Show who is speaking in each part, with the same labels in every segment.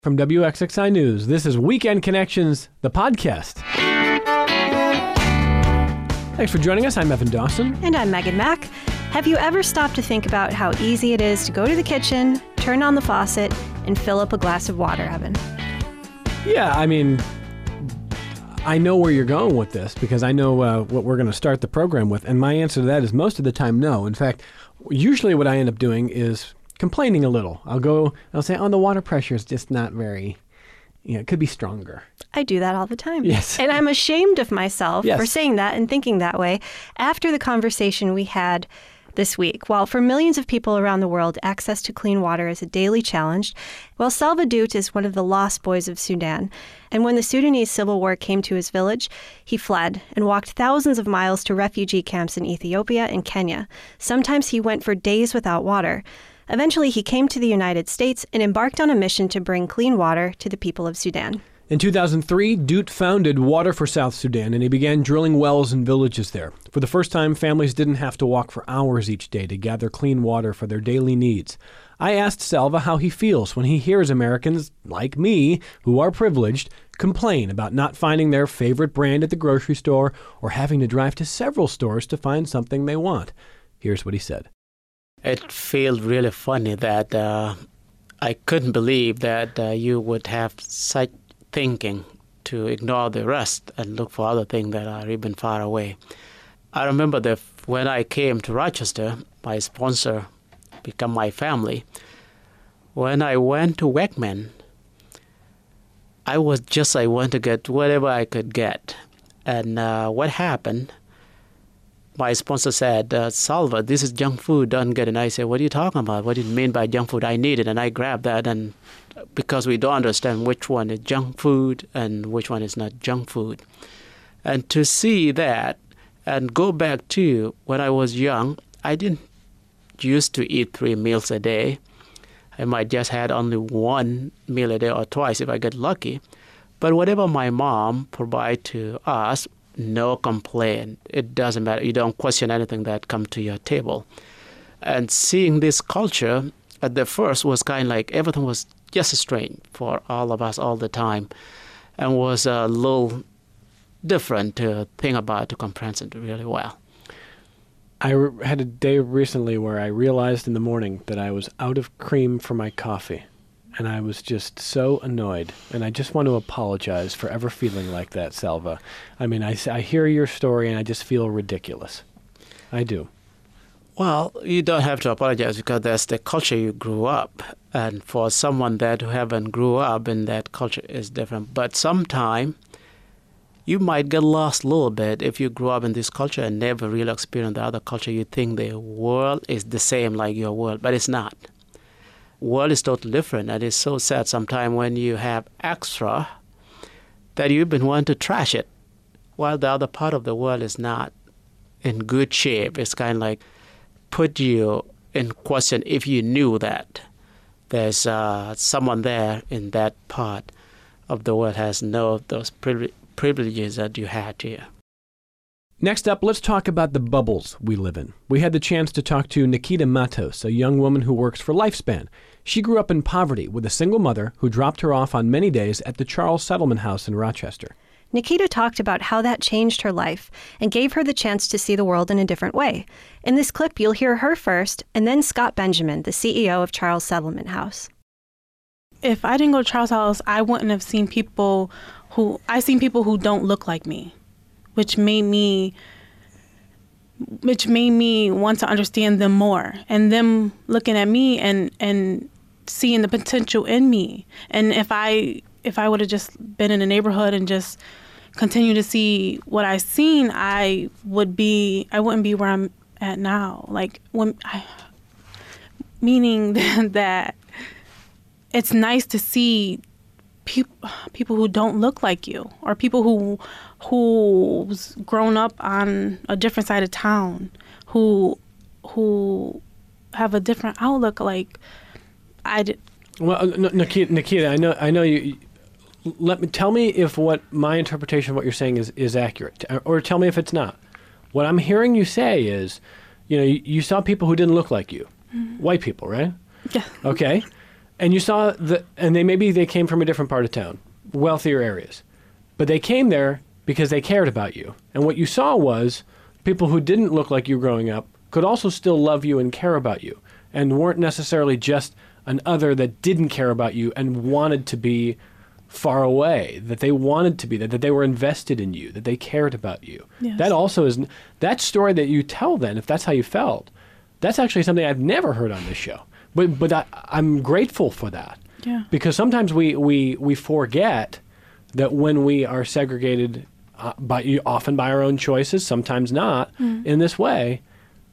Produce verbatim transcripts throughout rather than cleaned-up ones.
Speaker 1: From W X X I News, this is Weekend Connections, the podcast. Thanks for joining us. I'm Evan Dawson.
Speaker 2: And I'm Megan Mack. Have you ever stopped to think about how easy it is to go to the kitchen, turn on the faucet, and fill up a glass of water, Evan?
Speaker 1: Yeah, I mean, I know where you're going with this because I know uh, what we're going to start the program with. And my answer to that is most of the time, no. In fact, usually what I end up doing is complaining a little. I'll go, I'll say, oh, the water pressure is just not very, you know, it could be stronger.
Speaker 2: I do that all the time.
Speaker 1: Yes.
Speaker 2: And I'm ashamed of myself
Speaker 1: yes.
Speaker 2: for saying that and thinking that way after the conversation we had this week. While for millions of people around the world, access to clean water is a daily challenge, well, Salva Doot is one of the lost boys of Sudan. And when the Sudanese civil war came to his village, he fled and walked thousands of miles to refugee camps in Ethiopia and Kenya. Sometimes he went for days without water. Eventually, he came to the United States and embarked on a mission to bring clean water to the people of Sudan.
Speaker 1: In two thousand three, Doot founded Water for South Sudan, and he began drilling wells in villages there. For the first time, families didn't have to walk for hours each day to gather clean water for their daily needs. I asked Salva how he feels when he hears Americans, like me, who are privileged, complain about not finding their favorite brand at the grocery store or having to drive to several stores to find something they want. Here's what he said.
Speaker 3: It feels really funny that uh, I couldn't believe that uh, you would have such thinking to ignore the rest and look for other things that are even far away. I remember that when I came to Rochester, my sponsor became my family. When I went to Wegman, I was just, I want to get whatever I could get. And uh, what happened, my sponsor said, uh, Salva, this is junk food, don't get it. And I said, what are you talking about? What do you mean by junk food? I need it. And I grabbed that, and because we don't understand which one is junk food and which one is not junk food. And to see that and go back to when I was young, I didn't used to eat three meals a day. I might just had only one meal a day or twice if I get lucky. But whatever my mom provide to us, no complaint. It doesn't matter. You don't question anything that come to your table. And seeing this culture at the first was kind of like everything was just strange for all of us all the time, and was a little different to think about, to comprehend it really well.
Speaker 1: I re- had a day recently where I realized in the morning that I was out of cream for my coffee, and I was just so annoyed. And I just want to apologize for ever feeling like that, Salva. I mean, I, I hear your story, and I just feel ridiculous. I do.
Speaker 3: Well, you don't have to apologize because that's the culture you grew up. And for someone that who haven't grew up in that culture is different. But sometime you might get lost a little bit if you grew up in this culture and never really experienced the other culture. You think the world is the same like your world, but it's not. World is totally different, and it's so sad sometimes when you have extra that you even want to trash it, while the other part of the world is not in good shape. It's kind of like put you in question if you knew that there's uh, someone there in that part of the world has no of those privi- privileges that you had here.
Speaker 1: Next up, let's talk about the bubbles we live in. We had the chance to talk to Nikita Matos, a young woman who works for Lifespan. She grew up in poverty with a single mother who dropped her off on many days at the Charles Settlement House in Rochester.
Speaker 2: Nikita talked about how that changed her life and gave her the chance to see the world in a different way. In this clip, you'll hear her first, and then Scott Benjamin, the C E O of Charles Settlement House.
Speaker 4: If I didn't go to Charles House, I wouldn't have seen people who, I seen people who don't look like me, which made me, which made me want to understand them more, and them looking at me and, and seeing the potential in me. And if I, if I would have just been in a neighborhood and just continue to see what I've seen, I would be, I wouldn't be where I'm at now. Like, when I, meaning that it's nice to see people people who don't look like you, or people who who's grown up on a different side of town, who who have a different outlook. Like I did.
Speaker 1: Well, Nikita, Nikita, I know, I know you. Let me tell me if what my interpretation of what you're saying is, is accurate, or tell me if it's not. What I'm hearing you say is, you know, you, you saw people who didn't look like you, mm-hmm. white people, right?
Speaker 4: Yeah.
Speaker 1: Okay. And you saw the, and they maybe they came from a different part of town, wealthier areas, but they came there because they cared about you. And what you saw was people who didn't look like you growing up could also still love you and care about you, and weren't necessarily just an other that didn't care about you and wanted to be far away, that they wanted to be there, that they were invested in you, that they cared about you.
Speaker 4: Yes.
Speaker 1: That also is, that story that you tell then, if that's how you felt, that's actually something I've never heard on this show. But but I, I'm grateful for that.
Speaker 4: Yeah.
Speaker 1: Because sometimes we, we, we forget that when we are segregated, uh, by often by our own choices, sometimes not, mm. in this way,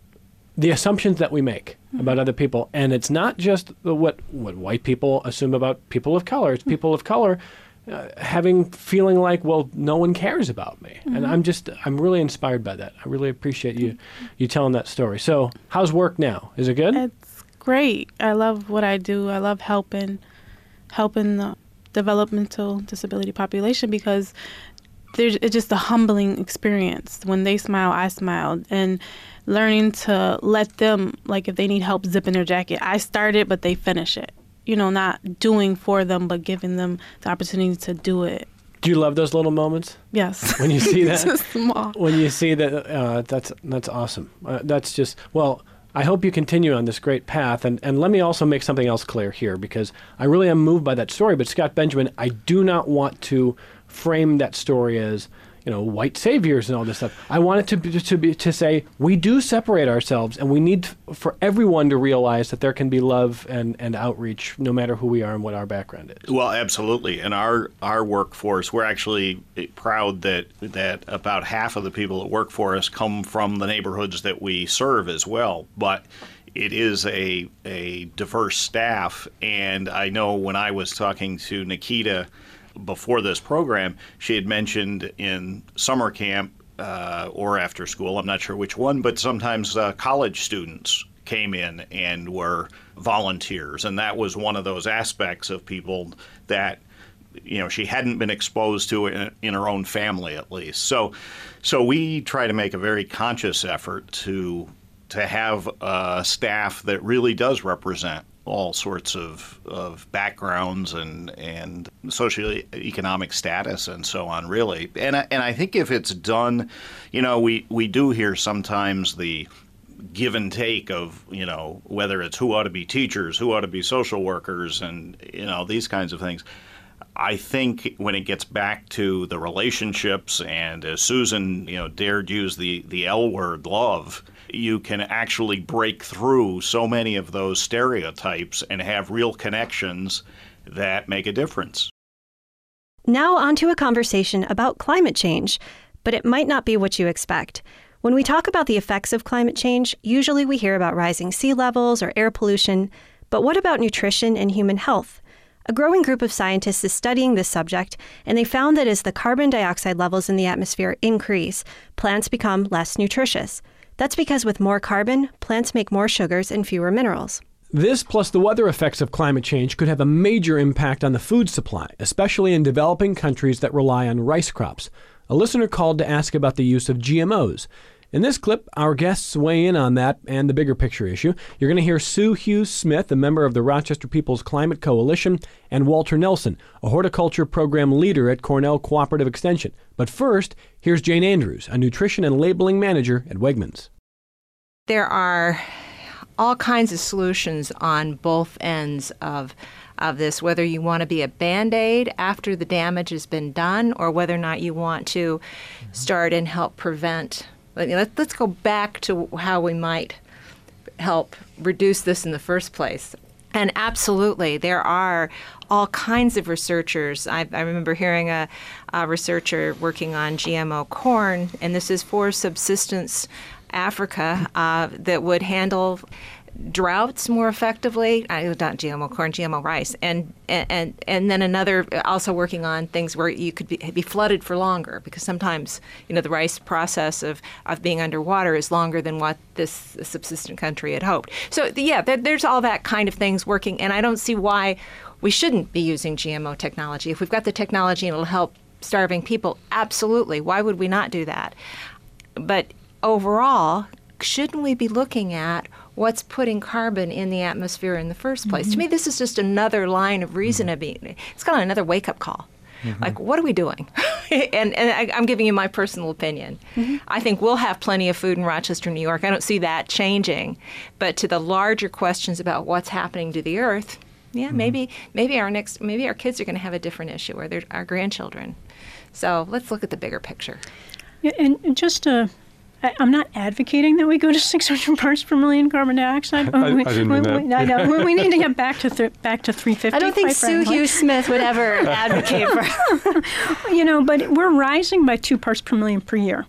Speaker 1: the assumptions that we make mm-hmm. about other people, and it's not just the, what what white people assume about people of color. It's mm-hmm. people of color uh, having feeling like, well, no one cares about me, mm-hmm. and I'm just I'm really inspired by that. I really appreciate you you telling that story. So, how's work now? Is it good?
Speaker 4: It's great. I love what I do. I love helping helping the developmental disability population, because there's it's just a humbling experience. When they smile, I smile, and learning to let them, like if they need help zipping their jacket, I start it, but they finish it. You know, not doing for them, but giving them the opportunity to do it.
Speaker 1: Do you love those little moments?
Speaker 4: Yes.
Speaker 1: When you see that?
Speaker 4: Just small.
Speaker 1: When you see that, uh, that's that's awesome. Uh, that's just, well, I hope you continue on this great path. And, and let me also make something else clear here, because I really am moved by that story. But Scott Benjamin, I do not want to frame that story as, you know, white saviors and all this stuff. I want it to be, to be to say we do separate ourselves, and we need for everyone to realize that there can be love and, and outreach no matter who we are and what our background is.
Speaker 5: Well, absolutely. And our our workforce, we're actually proud that that about half of the people that work for us come from the neighborhoods that we serve as well. But it is a a diverse staff, and I know when I was talking to Nikita before this program, she had mentioned in summer camp uh, or after school, I'm not sure which one, but sometimes uh, college students came in and were volunteers. And that was one of those aspects of people that, you know, she hadn't been exposed to in, in her own family, at least. So, so we try to make a very conscious effort to to have a staff that really does represent all sorts of, of backgrounds and and socioeconomic status and so on, really. And I, and I think if it's done, you know, we, we do hear sometimes the give and take of, you know, whether it's who ought to be teachers, who ought to be social workers, and, you know, these kinds of things. I think when it gets back to the relationships, and as Susan, you know, dared use the, the L word, love, you can actually break through so many of those stereotypes and have real connections that make a difference.
Speaker 2: Now on to a conversation about climate change, but it might not be what you expect. When we talk about the effects of climate change, usually we hear about rising sea levels or air pollution, but what about nutrition and human health? A growing group of scientists is studying this subject, and they found that as the carbon dioxide levels in the atmosphere increase, plants become less nutritious. That's because with more carbon, plants make more sugars and fewer minerals.
Speaker 1: This, plus the weather effects of climate change, could have a major impact on the food supply, especially in developing countries that rely on rice crops. A listener called to ask about the use of G M Os. In this clip, our guests weigh in on that and the bigger picture issue. You're going to hear Sue Hughes-Smith, a member of the Rochester People's Climate Coalition, and Walter Nelson, a horticulture program leader at Cornell Cooperative Extension. But first, here's Jane Andrews, a nutrition and labeling manager at Wegmans.
Speaker 6: There are all kinds of solutions on both ends of of this, whether you want to be a Band-Aid after the damage has been done, or whether or not you want to start and help prevent. Let's go back to how we might help reduce this in the first place. And absolutely, there are all kinds of researchers. I, I remember hearing a, a researcher working on G M O corn, and this is for subsistence Africa, uh, that would handle droughts more effectively. I, not G M O corn, G M O rice, and and and then another also working on things where you could be, be flooded for longer, because sometimes, you know, the rice process of, of being underwater is longer than what this, this subsistent country had hoped. So yeah, there, there's all that kind of things working, and I don't see why we shouldn't be using G M O technology. If we've got the technology and it'll help starving people, absolutely. Why would we not do that? But overall, shouldn't we be looking at what's putting carbon in the atmosphere in the first place. Mm-hmm. To me, this is just another line of reason. Mm-hmm. It's kind of another wake-up call. Mm-hmm. Like, what are we doing? and and I, I'm giving you my personal opinion. Mm-hmm. I think we'll have plenty of food in Rochester, New York. I don't see that changing. But to the larger questions about what's happening to the earth, yeah, mm-hmm. maybe maybe our next maybe our kids are going to have a different issue, or they're our grandchildren. So let's look at the bigger picture.
Speaker 7: Yeah, and, and just to. I, I'm not advocating that we go to six hundred parts per million carbon dioxide.
Speaker 8: I,
Speaker 7: we,
Speaker 8: I didn't mean
Speaker 7: we,
Speaker 8: that.
Speaker 7: We, I know. we, we need to get back to th- back to three fifty.
Speaker 2: I don't think Sue
Speaker 7: frankly.
Speaker 2: Hughes Smith would ever advocate for.
Speaker 7: You know, but we're rising by two parts per million per year,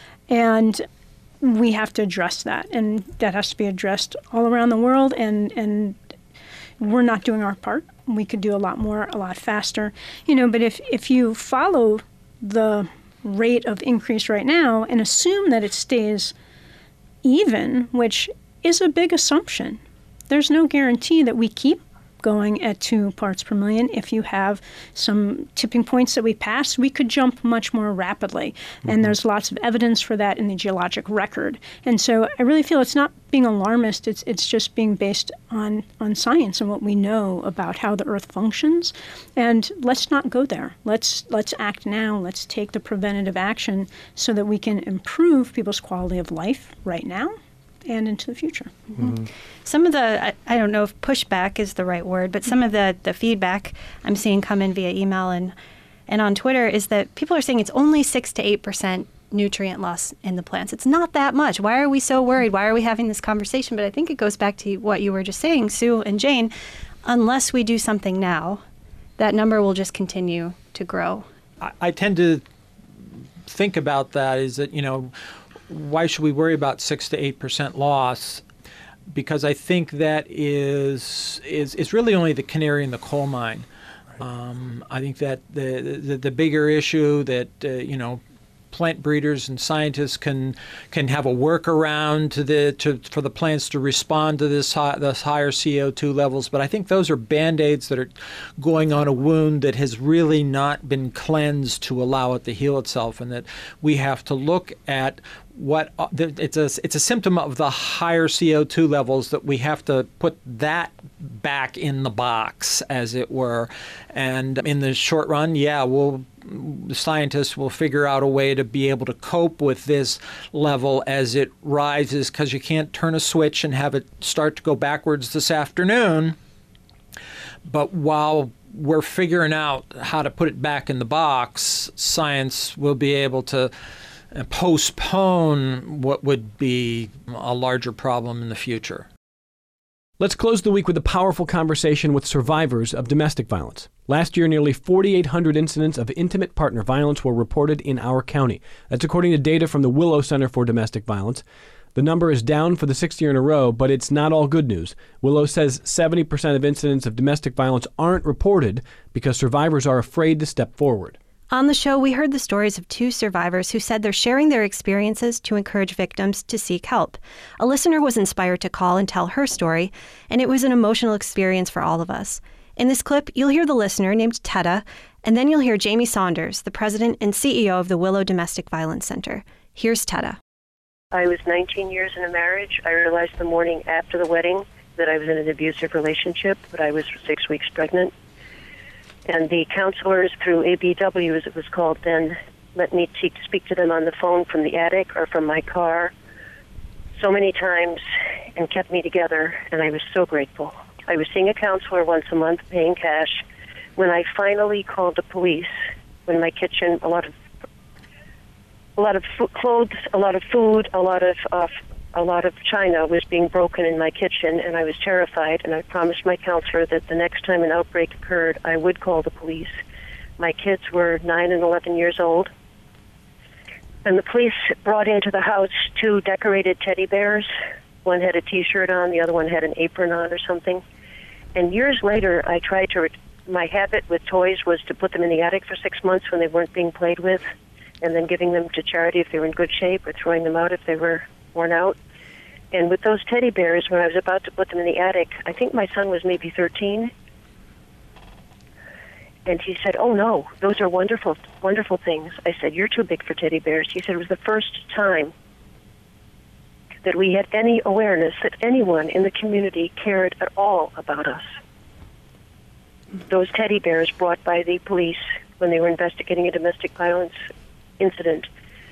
Speaker 7: and we have to address that, and that has to be addressed all around the world. And and we're not doing our part. We could do a lot more, a lot faster. You know, but if if you follow the rate of increase right now and assume that it stays even, which is a big assumption. There's no guarantee that we keep going at two parts per million. If you have some tipping points that we pass, we could jump much more rapidly. Mm-hmm. And there's lots of evidence for that in the geologic record. And so I really feel it's not being alarmist, it's it's just being based on, on science and what we know about how the Earth functions. And let's not go there. Let's let's act now. Let's take the preventative action so that we can improve people's quality of life right now and into the future.
Speaker 2: Mm-hmm. Some of the, I, I don't know if pushback is the right word, but some of the, the feedback I'm seeing come in via email and, and on Twitter is that people are saying it's only six to eight percent nutrient loss in the plants. It's not that much. Why are we so worried? Why are we having this conversation? But I think it goes back to what you were just saying, Sue and Jane. Unless we do something now, that number will just continue to grow.
Speaker 9: I, I tend to think about that is that, you know, why should we worry about six to eight percent loss? Because I think that is is is really only the canary in the coal mine. Right. Um, I think that the, the the bigger issue that uh, you know, plant breeders and scientists can can have a workaround to the to for the plants to respond to this high, this higher C O two levels. But I think those are Band-Aids that are going on a wound that has really not been cleansed to allow it to heal itself, and that we have to look at what uh, it's a it's a symptom of the higher C O two levels that we have to put that back in the box, as it were. And in the short run, yeah, we'll the scientists will figure out a way to be able to cope with this level as it rises, because you can't turn a switch and have it start to go backwards this afternoon. But while we're figuring out how to put it back in the box, science will be able to postpone what would be a larger problem in the future.
Speaker 1: Let's close the week with a powerful conversation with survivors of domestic violence. Last year, nearly forty-eight hundred incidents of intimate partner violence were reported in our county. That's according to data from the Willow Center for Domestic Violence. The number is down for the sixth year in a row, but it's not all good news. Willow says seventy percent of incidents of domestic violence aren't reported because survivors are afraid to step forward.
Speaker 2: On the show, we heard the stories of two survivors who said they're sharing their experiences to encourage victims to seek help. A listener was inspired to call and tell her story, and it was an emotional experience for all of us. In this clip, you'll hear the listener named Tetta, and then you'll hear Jamie Saunders, the president and C E O of the Willow Domestic Violence Center. Here's Tetta.
Speaker 10: I was nineteen years in a marriage. I realized the morning after the wedding that I was in an abusive relationship, but I was six weeks pregnant. And the counselors through A B W, as it was called then, let me te- speak to them on the phone from the attic or from my car so many times and kept me together, and I was so grateful. I was seeing a counselor once a month, paying cash. When I finally called the police, when my kitchen, a lot of a lot of f- clothes, a lot of food, a lot of uh, a lot of china was being broken in my kitchen, and I was terrified, and I promised my counselor that the next time an outbreak occurred, I would call the police. My kids were nine and eleven years old, and the police brought into the house two decorated teddy bears. One had a T-shirt on, the other one had an apron on or something. And years later, I tried to, my habit with toys was to put them in the attic for six months when they weren't being played with, and then giving them to charity if they were in good shape, or throwing them out if they were worn out. And with those teddy bears, when I was about to put them in the attic, I think my son was maybe thirteen, and he said, "Oh no, those are wonderful, wonderful things." I said, "You're too big for teddy bears." He said it was the first time that we had any awareness that anyone in the community cared at all about us. Those teddy bears brought by the police when they were investigating a domestic violence incident,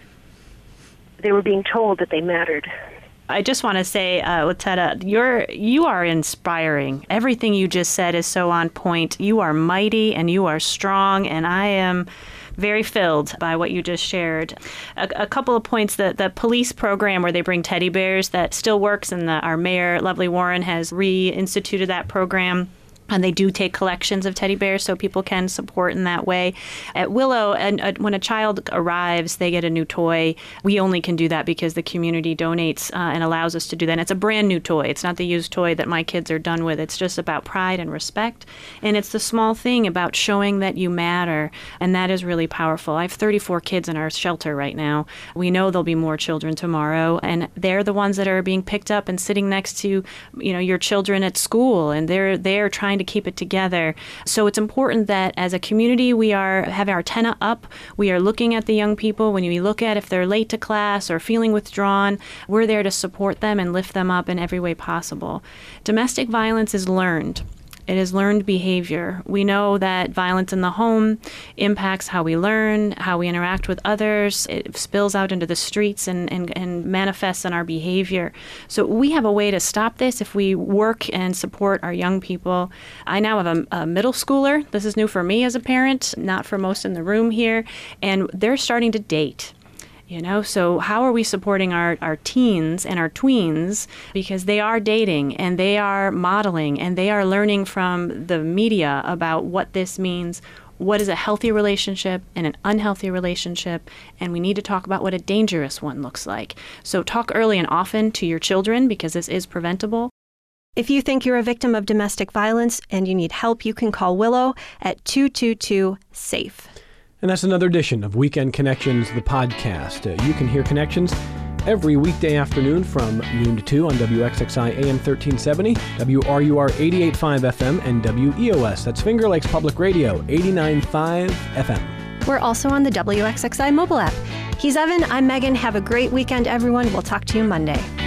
Speaker 10: they were being told that they mattered.
Speaker 2: I just want to say, uh, Otetta, you're you are inspiring. Everything you just said is so on point. You are mighty and you are strong, and I am very filled by what you just shared. A, a couple of points: that the police program where they bring teddy bears, that still works, and the, our mayor, Lovely Warren, has reinstituted that program. And they do take collections of teddy bears so people can support in that way. At Willow, and uh, when a child arrives, they get a new toy. We only can do that because the community donates uh, and allows us to do that. And it's a brand new toy. It's not the used toy that my kids are done with. It's just about pride and respect. And it's the small thing about showing that you matter. And that is really powerful. I have thirty-four kids in our shelter right now. We know there'll be more children tomorrow. And they're the ones that are being picked up and sitting next to, you know, your children at school. And they're, they're trying to keep it together. So it's important that as a community we are have our antenna up. We are looking at the young people. When we look at if they're late to class or feeling withdrawn, we're there to support them and lift them up in every way possible. Domestic violence is learned. It is learned behavior. We know that violence in the home impacts how we learn, how we interact with others. It spills out into the streets and, and, and manifests in our behavior. So we have a way to stop this if we work and support our young people. I now have a, a middle schooler. This is new for me as a parent, not for most in the room here. And they're starting to date. You know, so how are we supporting our, our teens and our tweens? Because they are dating and they are modeling and they are learning from the media about what this means, what is a healthy relationship and an unhealthy relationship, and we need to talk about what a dangerous one looks like. So talk early and often to your children because this is preventable. If you think you're a victim of domestic violence and you need help, you can call Willow at two two two SAFE.
Speaker 1: And that's another edition of Weekend Connections, the podcast. Uh, you can hear Connections every weekday afternoon from noon to two on W X X I A M thirteen seventy, W R U R eighty-eight point five F M, and W E O S. That's Finger Lakes Public Radio, eighty-nine point five F M.
Speaker 2: We're also on the W X X I mobile app. He's Evan. I'm Megan. Have a great weekend, everyone. We'll talk to you Monday.